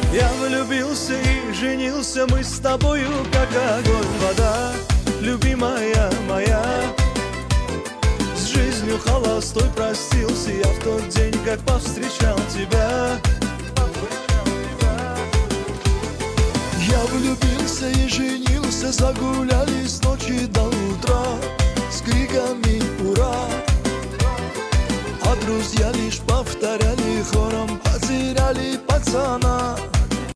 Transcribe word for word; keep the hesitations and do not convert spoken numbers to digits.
Я влюбился и женился, мы с тобою, как огонь, вода, любимая моя. С жизнью холостой простился я в тот день, как повстречал тебя. Я влюбился и женился, загуляли с ночи до утра с криками «Ура!», а друзья лишь повторяли хором: потеряли пацана.